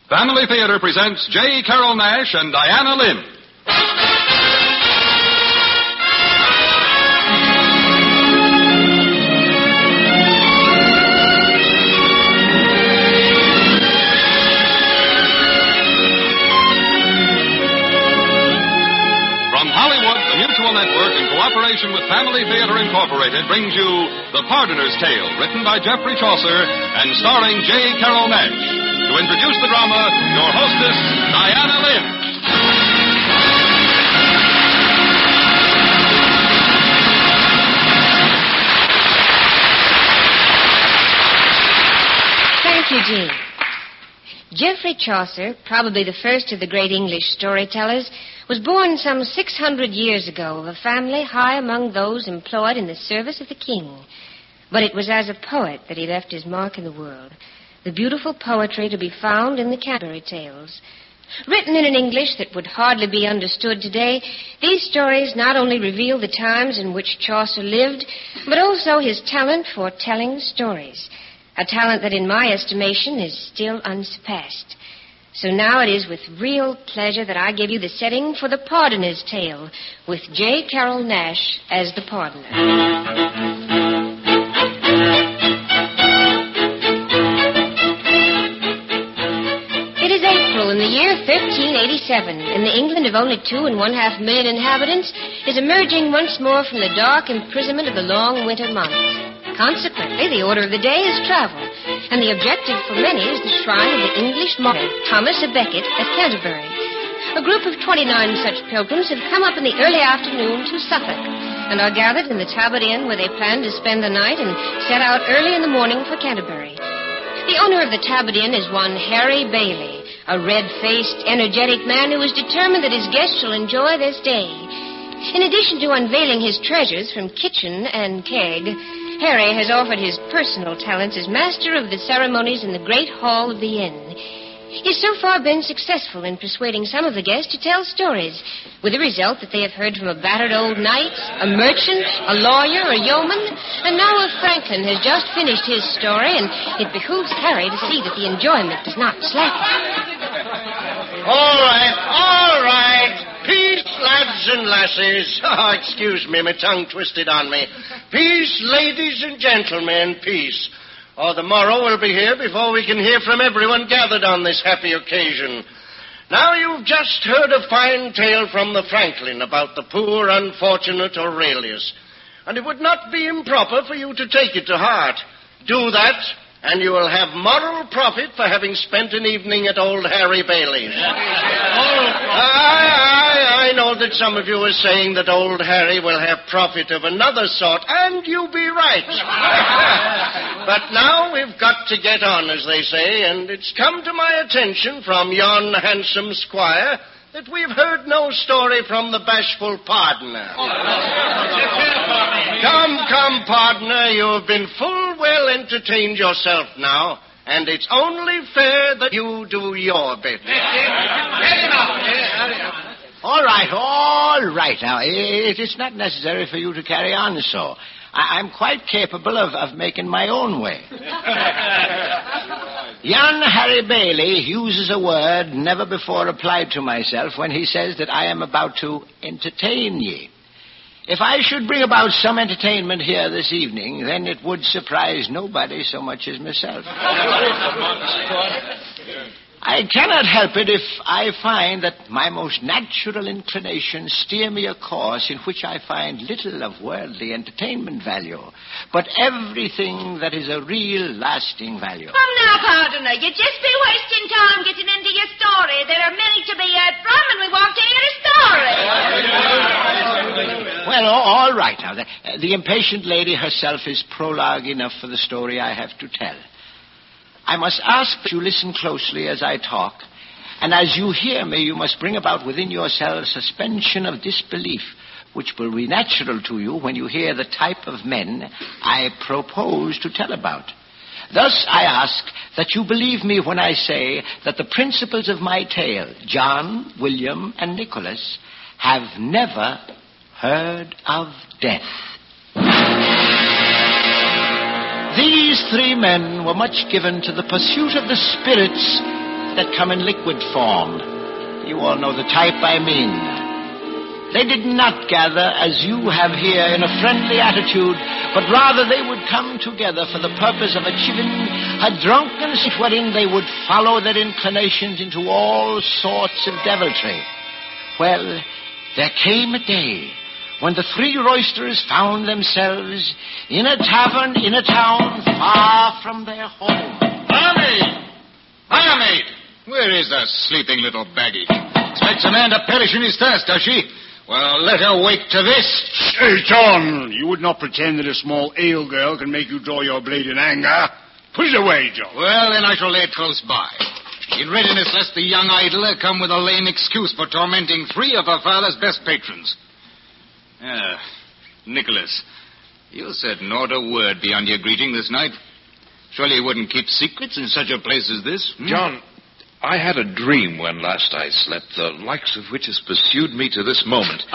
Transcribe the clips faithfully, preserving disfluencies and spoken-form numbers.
Family Theater presents J. Carrol Naish and Diana Lynn. From Hollywood, the Mutual Network, in cooperation with Family Theater Incorporated, brings you The Pardoner's Tale, written by Geoffrey Chaucer and starring J. Carrol Naish. To introduce the drama, your hostess, Diana Lynn. Thank you, Jean. Geoffrey Chaucer, probably the first of the great English storytellers, was born some six hundred years ago of a family high among those employed in the service of the king. But it was as a poet that he left his mark in the world. The beautiful poetry to be found in the Canterbury Tales. Written in an English that would hardly be understood today, these stories not only reveal the times in which Chaucer lived, but also his talent for telling stories, a talent that, in my estimation, is still unsurpassed. So now it is with real pleasure that I give you the setting for The Pardoner's Tale, with J. Carrol Naish as the pardoner. In the year thirteen eighty-seven, and the England of only two and one half million inhabitants is emerging once more from the dark imprisonment of the long winter months. Consequently, the order of the day is travel, and the objective for many is the shrine of the English martyr, Thomas à Becket, at Canterbury. A group of twenty-nine such pilgrims have come up in the early afternoon to Suffolk, and are gathered in the Tabard Inn where they plan to spend the night and set out early in the morning for Canterbury. The owner of the Tabard Inn is one Harry Bailey, a red-faced, energetic man who is determined that his guests shall enjoy their stay. In addition to unveiling his treasures from kitchen and keg, Harry has offered his personal talents as master of the ceremonies in the great hall of the inn. He's so far been successful in persuading some of the guests to tell stories, with the result that they have heard from a battered old knight, a merchant, a lawyer, a yeoman, and now a Franklin has just finished his story, and it behooves Harry to see that the enjoyment does not slacken. All right, all right. Peace, lads and lasses. Oh, excuse me, my tongue twisted on me. Peace, ladies and gentlemen, peace. Oh, the morrow will be here before we can hear from everyone gathered on this happy occasion. Now, you've just heard a fine tale from the Franklin about the poor, unfortunate Aurelius. And it would not be improper for you to take it to heart. Do that, and you will have moral profit for having spent an evening at old Harry Bailey's. I, I, I know that some of you are saying that old Harry will have profit of another sort, and you be right. But now we've got to get on, as they say, and it's come to my attention from yon handsome squire that we've heard no story from the bashful pardoner. Come, come, pardoner, you have been full well entertained yourself now, and it's only fair that you do your bit. All right, all right. Now, it is not necessary for you to carry on so. I- I'm quite capable of, of making my own way. Young Harry Bailey uses a word never before applied to myself when he says that I am about to entertain ye. If I should bring about some entertainment here this evening, then it would surprise nobody so much as myself. I cannot help it if I find that my most natural inclinations steer me a course in which I find little of worldly entertainment value, but everything that is a real lasting value. Come now, pardoner, you'd just be wasting time getting into your story. There are many to be heard from, and we want to hear a story. Well, all right now. The, uh, the impatient lady herself is prologue enough for the story I have to tell. I must ask that you listen closely as I talk, and as you hear me, you must bring about within yourself suspension of disbelief, which will be natural to you when you hear the type of men I propose to tell about. Thus, I ask that you believe me when I say that the principals of my tale, John, William, and Nicholas, have never heard of death. These three men were much given to the pursuit of the spirits that come in liquid form. You all know the type I mean. They did not gather as you have here in a friendly attitude, but rather they would come together for the purpose of achieving a drunken state wherein they would follow their inclinations into all sorts of deviltry. Well, there came a day when the three roisterers found themselves in a tavern in a town far from their home. Barmaid! Barmaid! Where is that sleeping little baggage? Expects a man to perish in his thirst, does she? Well, let her wake to this. Hey, John, you would not pretend that a small ale girl can make you draw your blade in anger. Put it away, John. Well, then I shall lay it close by, in readiness lest the young idler come with a lame excuse for tormenting three of her father's best patrons. Ah, Nicholas, you said not a word beyond your greeting this night. Surely you wouldn't keep secrets in such a place as this? Hmm? John, I had a dream when last I slept, the likes of which has pursued me to this moment.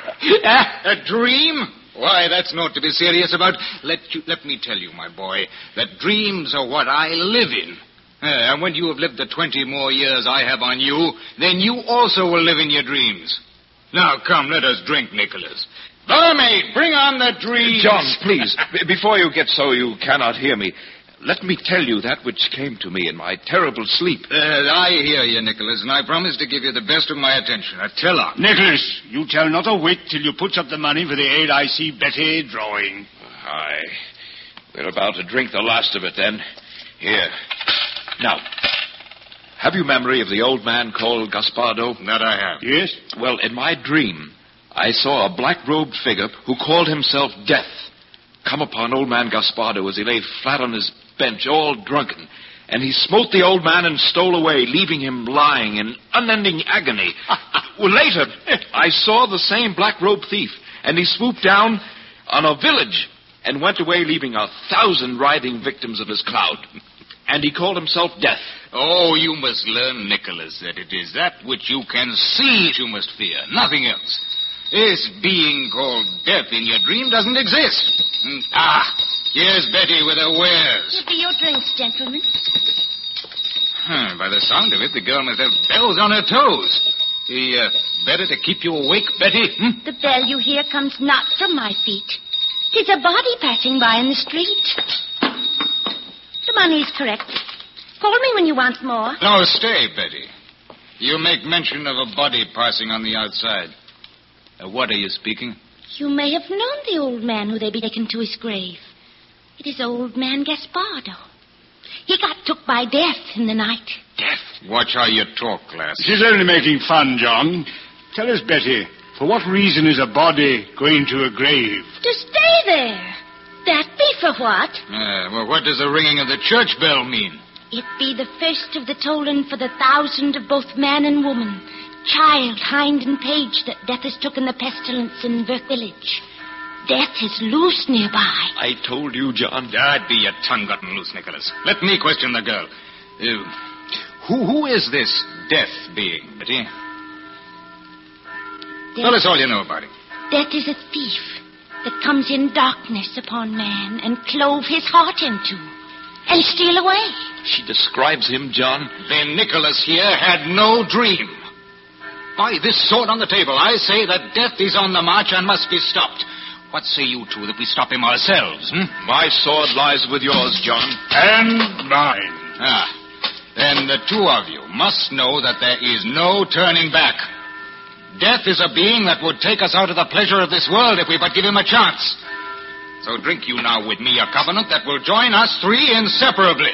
A dream? Why, that's not to be serious about. Let you, let me tell you, my boy, that dreams are what I live in. Uh, and when you have lived the twenty more years I have on you, then you also will live in your dreams. Now, come, let us drink, Nicholas. Barmaid, bring on the dreams. John, please, b- before you get so you cannot hear me, let me tell you that which came to me in my terrible sleep. Uh, I hear you, Nicholas, and I promise to give you the best of my attention. Now, tell on. Nicholas, you tell not a whit till you put up the money for the aid I see Betty drawing. Aye. We're about to drink the last of it, then. Here. Now, have you memory of the old man called Gaspardo? That I have. Yes? Well, in my dream, I saw a black-robed figure who called himself Death come upon old man Gaspardo as he lay flat on his bench, all drunken. And he smote the old man and stole away, leaving him lying in unending agony. Well, later, I saw the same black-robed thief, and he swooped down on a village and went away, leaving a thousand writhing victims of his cloud. And he called himself Death. Oh, you must learn, Nicholas, that it is that which you can see you must fear, nothing else. This being called Death in your dream doesn't exist. Ah, here's Betty with her wares. Here be your drinks, gentlemen. Huh, by the sound of it, the girl must have bells on her toes. The, uh, better to keep you awake, Betty? Hmm? The bell you hear comes not from my feet. 'Tis a body passing by in the street. The money is correct. Call me when you want more. No, stay, Betty. You make mention of a body passing on the outside. Uh, what are you speaking? You may have known the old man who they be taken to his grave. It is old man Gaspardo. He got took by death in the night. Death? Watch how you talk, lass. She's only making fun, John. Tell us, Betty, for what reason is a body going to a grave? To stay there. That be for what? Uh, well, what does the ringing of the church bell mean? It be the first of the tolling for the thousand of both man and woman, child, hind, and page that death has took in the pestilence in Burke village. Death is loose nearby. I told you, John. I'd be your tongue gotten loose, Nicholas. Let me question the girl. Uh, who who is this Death being, Betty? Death, Tell us all you know about him. Death is a thief that comes in darkness upon man and clove his heart into and steal away. She describes him, John. Then Nicholas here had no dream. By this sword on the table, I say that Death is on the march and must be stopped. What say you two that we stop him ourselves, hmm? My sword lies with yours, John. And mine. Ah, then the two of you must know that there is no turning back. Death is a being that would take us out of the pleasure of this world if we but give him a chance. So drink you now with me a covenant that will join us three inseparably.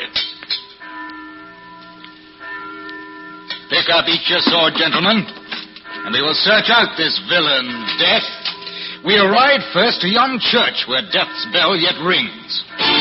Pick up each your sword, gentlemen, and we will search out this villain, Death. We'll ride first to yon church where Death's bell yet rings.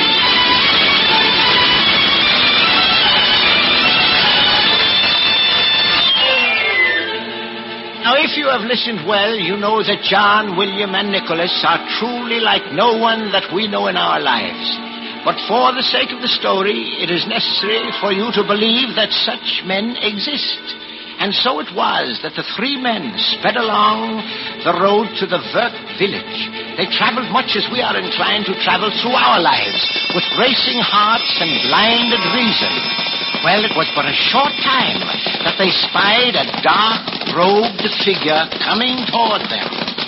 Now, if you have listened well, you know that John, William, and Nicholas are truly like no one that we know in our lives. But for the sake of the story, it is necessary for you to believe that such men exist. And so it was that the three men sped along the road to the Verk village. They traveled much as we are inclined to travel through our lives, with racing hearts and blinded reason. Well, it was but a short time that they spied a dark-robed figure coming toward them.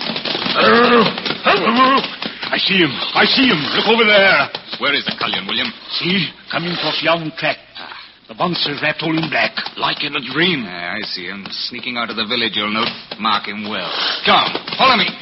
I see him. I see him. Look over there. Where is the cullion, William? See? Coming across yon track. The monster's wrapped all in black. Like in a dream. Yeah, I see him. Sneaking out of the village, you'll note. Mark him well. Come, follow me.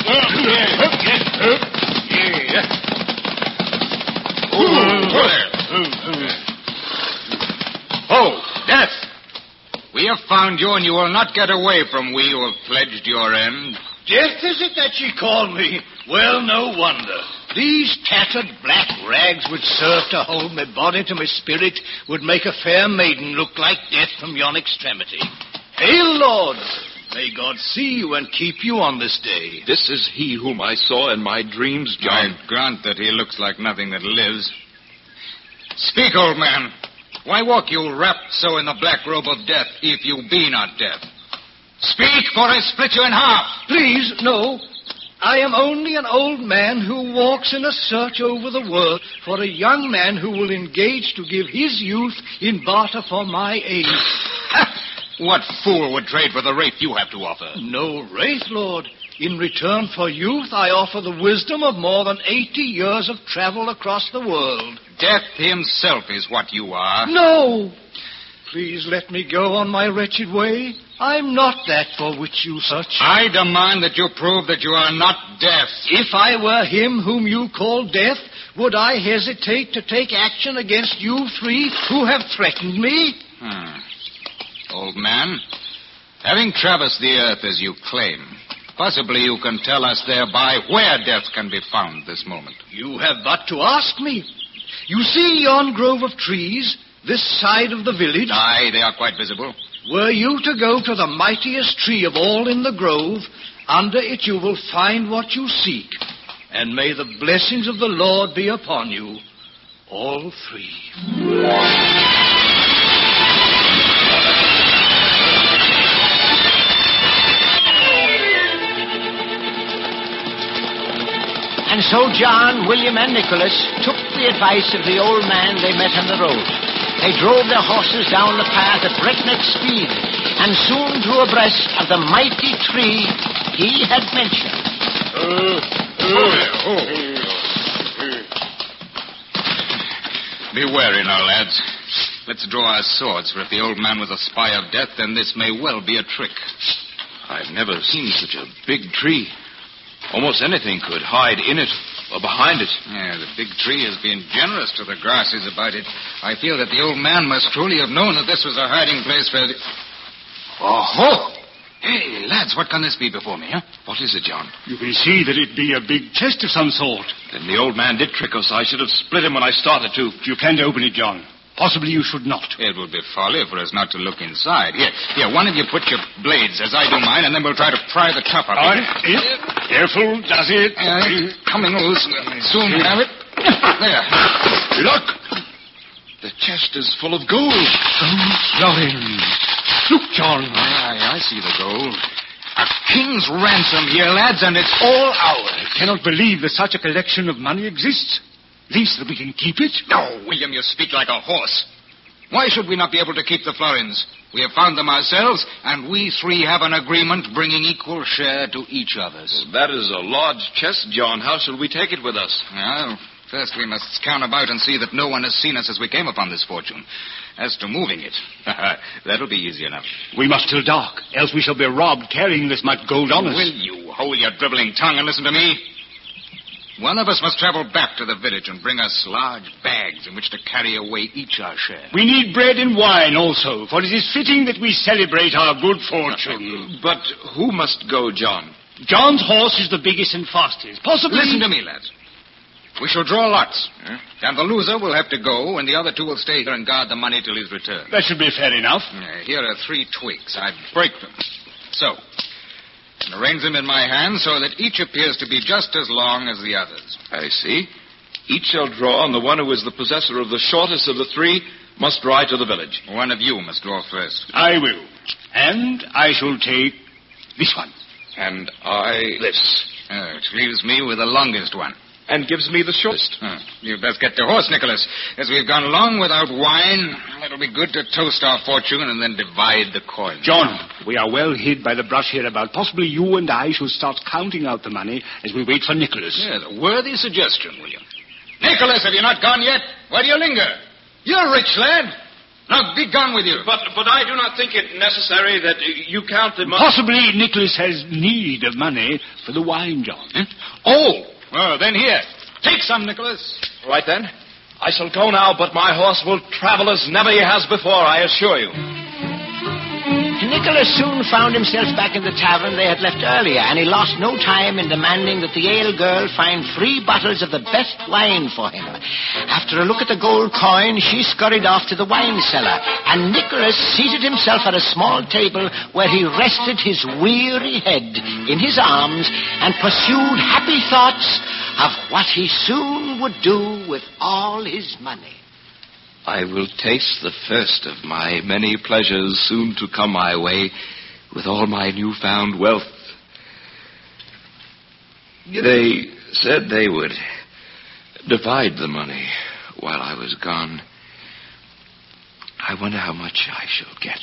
Oh, Death! We have found you, and you will not get away from we who have pledged your end. Death, is it that ye call me? Well, no wonder. These tattered black rags would serve to hold my body to my spirit, would make a fair maiden look like death from yon extremity. Hail, Lord! May God see you and keep you on this day. This is he whom I saw in my dreams, John. I grant that he looks like nothing that lives. Speak, old man. Why walk you wrapped so in the black robe of death, if you be not death? Speak, for I split you in half. Please, no. I am only an old man who walks in a search over the world for a young man who will engage to give his youth in barter for my age. What fool would trade for the wraith you have to offer? No wraith, Lord. In return for youth, I offer the wisdom of more than eighty years of travel across the world. Death himself is what you are. No! Please let me go on my wretched way. I'm not that for which you search. I demand that you prove that you are not death. If I were him whom you call death, would I hesitate to take action against you three who have threatened me? Hmm. Old man, having traversed the earth as you claim, possibly you can tell us thereby where death can be found this moment. You have but to ask me. You see yon grove of trees, this side of the village? Aye, they are quite visible. Were you to go to the mightiest tree of all in the grove, under it you will find what you seek. And may the blessings of the Lord be upon you, all three. And so John, William, and Nicholas took the advice of the old man they met on the road. They drove their horses down the path at breakneck speed, and soon drew abreast of the mighty tree he had mentioned. Uh, uh, oh. Be wary now, lads. Let's draw our swords, for if the old man was a spy of death, then this may well be a trick. I've never seen such a big tree. Almost anything could hide in it or behind it. Yeah, the big tree has been generous to the grasses about it. I feel that the old man must truly have known that this was a hiding place for... The... Oh-ho! Hey, lads, what can this be before me, huh? What is it, John? You can see that it be a big chest of some sort. Then the old man did trick us. I should have split him when I started to. You can't open it, John. Possibly you should not. It would be folly for us not to look inside. Here, here, one of you put your blades, as I do mine, and then we'll try to pry the top up. All right. Here. Careful, does it? Uh, coming loose. Soon have it. There. Look! The chest is full of gold. Florins. Look, John. Aye, I see the gold. A king's ransom here, lads, and it's all ours. I cannot believe that such a collection of money exists. At least that we can keep it. No, William, you speak like a horse. Why should we not be able to keep the florins? We have found them ourselves, and we three have an agreement bringing equal share to each other's. Well, that is a large chest, John. How shall we take it with us? Well, first we must scan about and see that no one has seen us as we came upon this fortune. As to moving it, that'll be easy enough. We must till dark, else we shall be robbed carrying this much gold on us. Will you hold your dribbling tongue and listen to me? One of us must travel back to the village and bring us large bags in which to carry away each our share. We need bread and wine also, for it is fitting that we celebrate our good fortune. But who must go, John? John's horse is the biggest and fastest. Possibly... Listen to me, lads. We shall draw lots. Huh? And the loser will have to go, and the other two will stay here and guard the money till his return. That should be fair enough. Uh, here are three twigs. I break them. So... and arrange them in my hand so that each appears to be just as long as the others. I see. Each shall draw, and the one who is the possessor of the shortest of the three must ride to the village. One of you must draw first. I will. And I shall take this one. And I this. Uh, which leaves me with the longest one. and gives me the shortest. Hmm. You'd best get to horse, Nicholas. As we've gone long without wine, it'll be good to toast our fortune and then divide the coin. John, we are well hid by the brush hereabout. Possibly you and I should start counting out the money as we wait for Nicholas. Yes, a worthy suggestion, William. Nicholas, have you not gone yet? Why do you linger? You're a rich lad. Now, be gone with you. But but I do not think it necessary that you count the money. Possibly Nicholas has need of money for the wine, John. Huh? Oh, well, then here. Take some, Nicholas. All right, then. I shall go now, but my horse will travel as never he has before, I assure you. Nicholas soon found himself back in the tavern they had left earlier, and he lost no time in demanding that the ale girl find three bottles of the best wine for him. After a look at the gold coin, she scurried off to the wine cellar, and Nicholas seated himself at a small table where he rested his weary head in his arms and pursued happy thoughts of what he soon would do with all his money. I will taste the first of my many pleasures soon to come my way with all my newfound wealth. They said they would divide the money while I was gone. I wonder how much I shall get.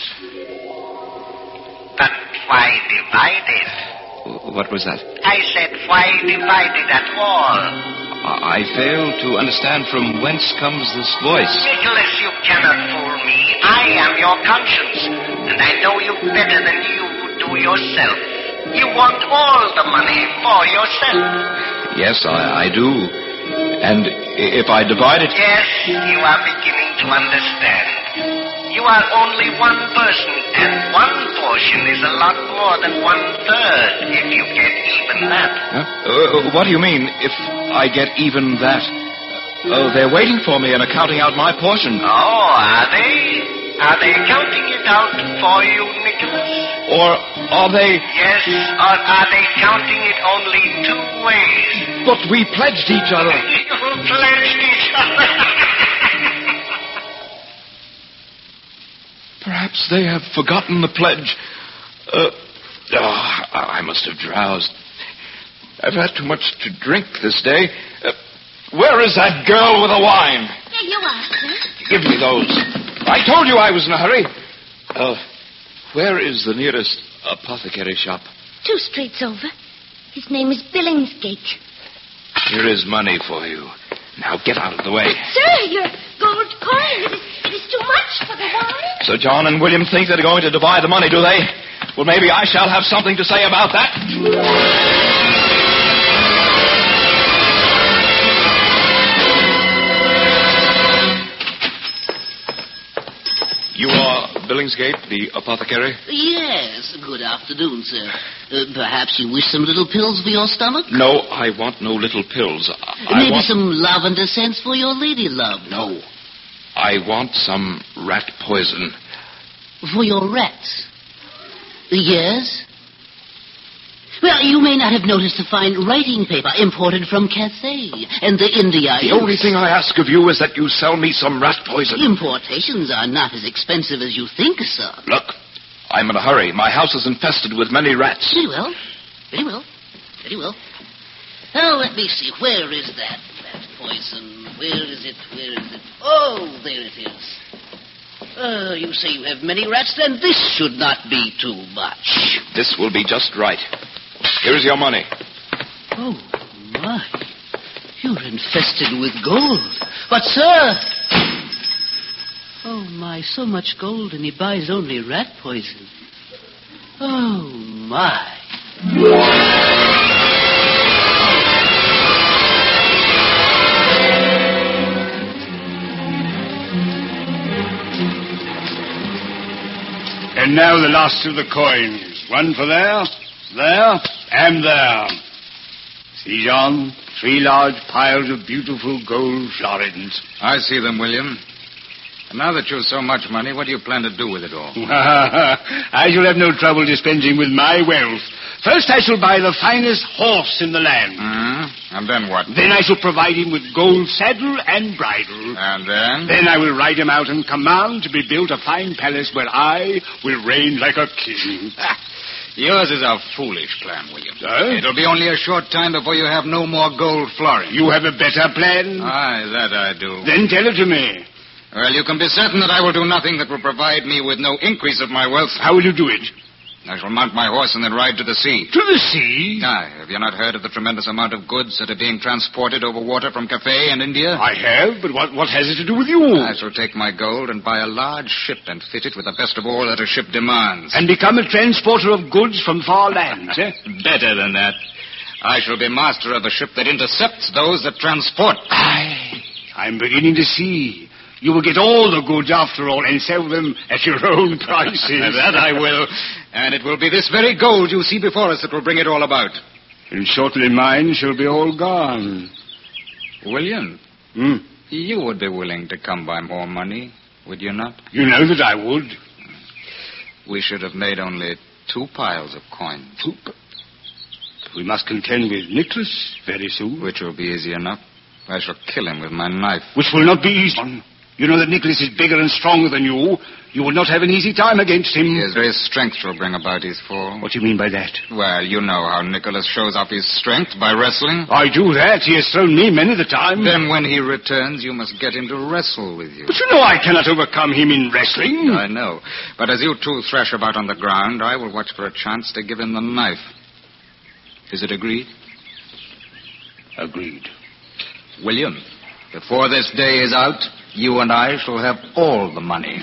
But why divide it? What was that? I said, why divide it at all? I fail to understand from whence comes this voice. Nicholas, you cannot fool me. I am your conscience, and I know you better than you would do yourself. You want all the money for yourself. Yes, I, I do. And if I divide it... Yes, you are beginning to understand. You are only one person, and one portion is a lot more than one-third if you get even that. Huh? Uh, what do you mean, if I get even that? Oh, they're waiting for me and are counting out my portion. Oh, are they? Are they counting it out for you, Nicholas? Or are they... Yes, or are they counting it only two ways? But we pledged each other. You pledged each other. Perhaps they have forgotten the pledge. Uh, oh, I must have drowsed. I've had too much to drink this day. Uh, where is that girl with the wine? There you are, sir. Give me those. I told you I was in a hurry. Uh, where is the nearest apothecary shop? Two streets over. His name is Billingsgate. Here is money for you. Now get out of the way. Sir, your gold coin. It is, it is too much for the wine. So John and William think they're going to divide the money, do they? Well, maybe I shall have something to say about that. You are Billingsgate, the apothecary? Yes. Good afternoon, sir. Uh, perhaps you wish some little pills for your stomach? No, I want no little pills. I Maybe want... some lavender scents for your lady love? No. I want some rat poison. For your rats? Yes? Well, you may not have noticed the fine writing paper imported from Cathay and the India. The only thing I ask of you is that you sell me some rat poison. Importations are not as expensive as you think, sir. Look, I'm in a hurry. My house is infested with many rats. Very well. Very well. Very well. Now, let me see. Where is that rat poison? Where is it? Where is it? Oh, there it is. Oh, you say you have many rats, then this should not be too much. This will be just right. Here's your money. Oh, my. You're infested with gold. But, sir... Oh, my, so much gold, and he buys only rat poison. Oh, my. And now the last of the coins. One for there, there, and there. See, John? Three large piles of beautiful gold florins. I see them, William. And now that you've so much money, what do you plan to do with it all? I shall have no trouble dispensing with my wealth. First, I shall buy the finest horse in the land. Mm-hmm. And then what? Then I shall provide him with gold saddle and bridle. And then? Then I will ride him out and command to be built a fine palace where I will reign like a king. Yours is a foolish plan, William. Sir? It'll be only a short time before you have no more gold florins. You have a better plan? Aye, that I do. Then tell it to me. Well, you can be certain that I will do nothing that will provide me with no increase of my wealth. How will you do it? I shall mount my horse and then ride to the sea. To the sea? Aye, have you not heard of the tremendous amount of goods that are being transported over water from Cathay and India? I have, but what, what has it to do with you? I shall take my gold and buy a large ship and fit it with the best of all that a ship demands. And become a transporter of goods from far lands, eh? Better than that. I shall be master of a ship that intercepts those that transport. Aye, I'm beginning to see. You will get all the goods after all and sell them at your own prices. That I will. And it will be this very gold you see before us that will bring it all about. And shortly mine shall be all gone. William, Hmm? you would be willing to come by more money, would you not? You know that I would. We should have made only two piles of coins. Two p- We must contend with Nicholas very soon. Which will be easy enough. I shall kill him with my knife. Which will not be easy. You know that Nicholas is bigger and stronger than you. You will not have an easy time against him. His very strength shall bring about his fall. What do you mean by that? Well, you know how Nicholas shows off his strength by wrestling. I do that. He has thrown me many the time. Then when he returns, you must get him to wrestle with you. But you know I cannot overcome him in wrestling. I know. But as you two thrash about on the ground, I will watch for a chance to give him the knife. Is it agreed? Agreed. William, before this day is out, you and I shall have all the money.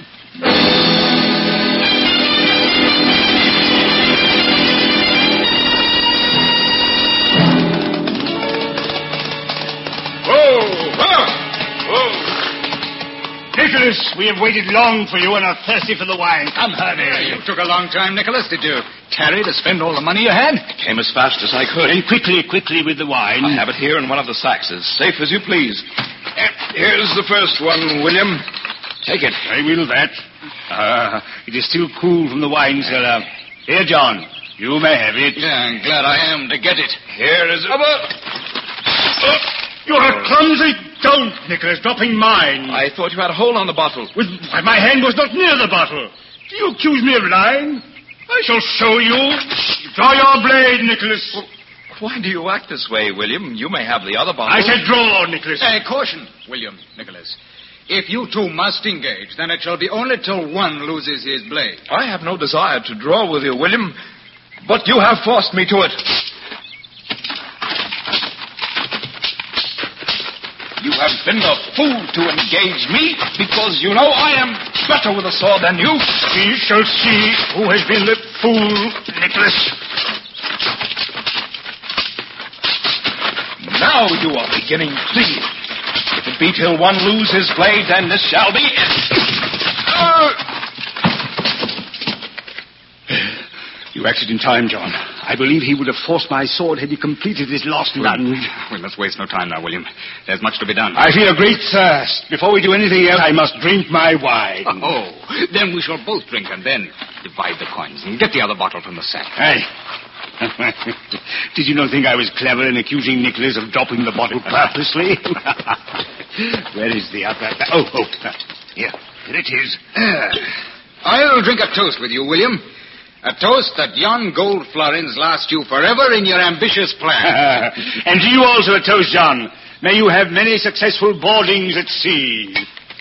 Nicholas, we have waited long for you and are thirsty for the wine. Come, hurry. You took a long time, Nicholas. Did you tarry to spend all the money you had? Came as fast as I could. And quickly, quickly with the wine. I have it here in one of the sacks, as safe as you please. Here's the first one, William. Take it. I will that. Ah, it is still cool from the wine cellar. Here, John, you may have it. Yeah, I'm glad I am to get it. Here is it. Oh, you're a clumsy... Don't, Nicholas, dropping mine. I thought you had a hold on the bottle. With, why, my hand was not near the bottle. Do you accuse me of lying? I shall show you. Draw your blade, Nicholas. Well, why do you act this way, William? You may have the other bottle. I said draw, Nicholas. Hey, caution, William, Nicholas. If you two must engage, then it shall be only till one loses his blade. I have no desire to draw with you, William, but you have forced me to it. You have been a fool to engage me because you know I am better with a sword than you. We shall see who has been the fool, Nicholas. Now you are beginning to see. If it be till one lose his blade, then this shall be it. Uh, You acted in time, John. I believe he would have forced my sword had he completed his last lunge. We must waste no time now, William. There's much to be done. I feel a great thirst. Before we do anything else, I must drink my wine. Oh, then we shall both drink and then divide the coins and get the other bottle from the sack. Hey. Did you not think I was clever in accusing Nicholas of dropping the bottle purposely? Where is the other? Oh, oh. Here. Here it is. Uh, I'll drink a toast with you, William. A toast that yon gold florins last you forever in your ambitious plan. And to you also a toast, John. May you have many successful boardings at sea.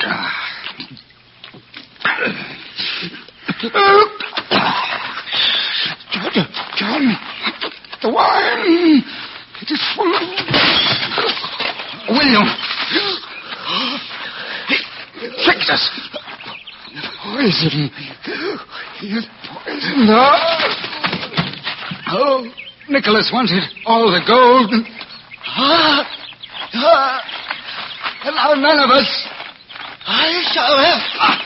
John, John, the wine. It is full. William. He tricked us. Poison. He is poisoned. No. Oh, Nicholas wanted all the gold. Ah, ah, and now none of us. I shall have. Ah.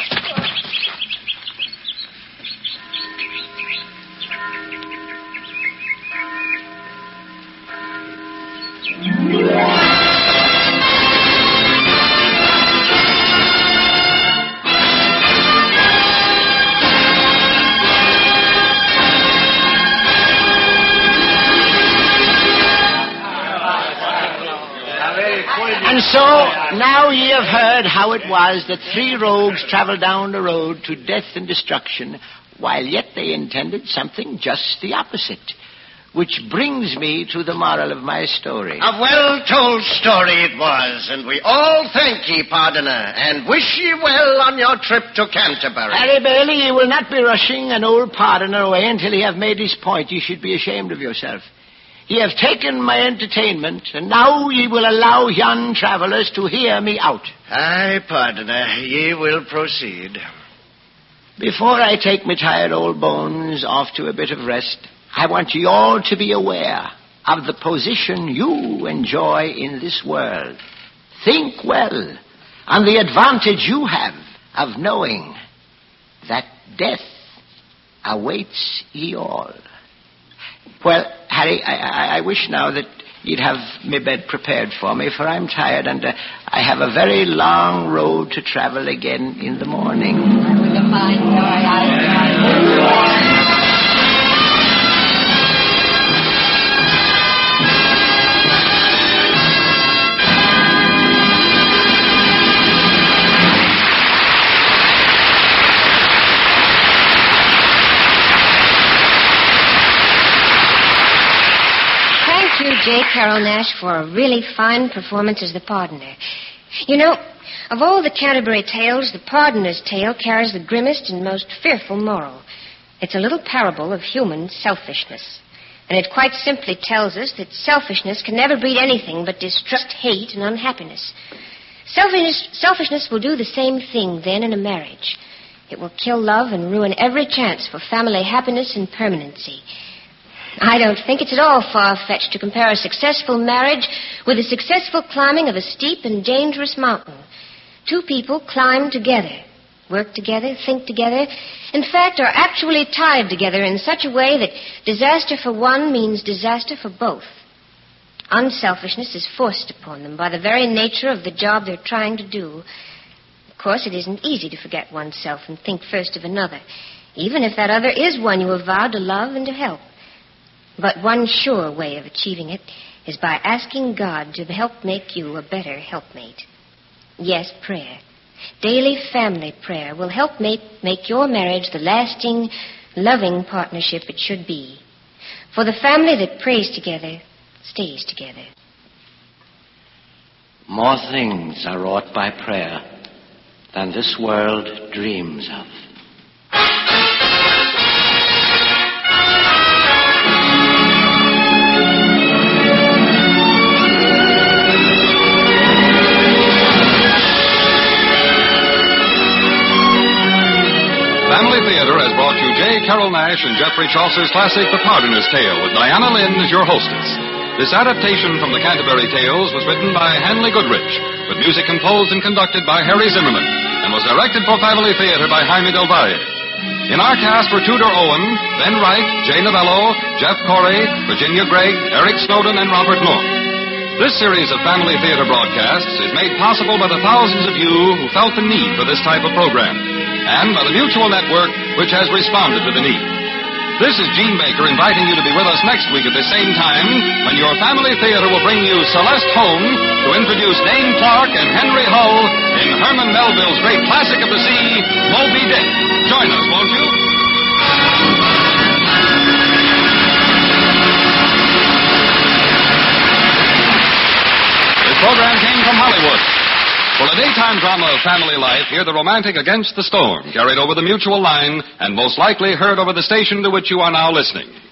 And so, now ye have heard how it was that three rogues travelled down the road to death and destruction, while yet they intended something just the opposite. Which brings me to the moral of my story. A well-told story it was, and we all thank ye, Pardoner, and wish ye well on your trip to Canterbury. Harry Bailey, ye will not be rushing an old Pardoner away until he have made his point. Ye should be ashamed of yourself. Ye have taken my entertainment, and now ye will allow yon travellers to hear me out. Aye, Pardoner, ye will proceed. Before I take my tired old bones off to a bit of rest, I want you all to be aware of the position you enjoy in this world. Think well on the advantage you have of knowing that death awaits ye all. Well, Harry, I, I, I wish now that you'd have my bed prepared for me, for I'm tired and uh, I have a very long road to travel again in the morning. J. Carroll Nash for a really fine performance as the Pardoner. You know, of all the Canterbury tales, the Pardoner's tale carries the grimmest and most fearful moral. It's a little parable of human selfishness. And it quite simply tells us that selfishness can never breed anything but distrust, hate, and unhappiness. Selfishness, selfishness will do the same thing then in a marriage. It will kill love and ruin every chance for family happiness and permanency. I don't think it's at all far-fetched to compare a successful marriage with the successful climbing of a steep and dangerous mountain. Two people climb together, work together, think together, in fact, are actually tied together in such a way that disaster for one means disaster for both. Unselfishness is forced upon them by the very nature of the job they're trying to do. Of course, it isn't easy to forget oneself and think first of another, even if that other is one you have vowed to love and to help. But one sure way of achieving it is by asking God to help make you a better helpmate. Yes, prayer. Daily family prayer will help make, make your marriage the lasting, loving partnership it should be. For the family that prays together stays together. More things are wrought by prayer than this world dreams of. Family Theater has brought you J. Carroll Nash and Geoffrey Chaucer's classic The Pardoner's Tale with Diana Lynn as your hostess. This adaptation from the Canterbury Tales was written by Hanley Goodrich, with music composed and conducted by Harry Zimmerman, and was directed for Family Theater by Jaime Del Valle. In our cast were Tudor Owen, Ben Wright, Jay Novello, Jeff Corey, Virginia Gregg, Eric Snowden, and Robert Moore. This series of Family Theater broadcasts is made possible by the thousands of you who felt the need for this type of program, and by the Mutual Network, which has responded to the need. This is Gene Baker inviting you to be with us next week at the same time when your Family Theater will bring you Celeste Holm to introduce Dane Clark and Henry Hull in Herman Melville's great classic of the sea, Moby Dick. Join us, won't you? This program came from Hollywood. For a daytime drama of family life, hear the romantic Against the Storm, carried over the Mutual line and most likely heard over the station to which you are now listening.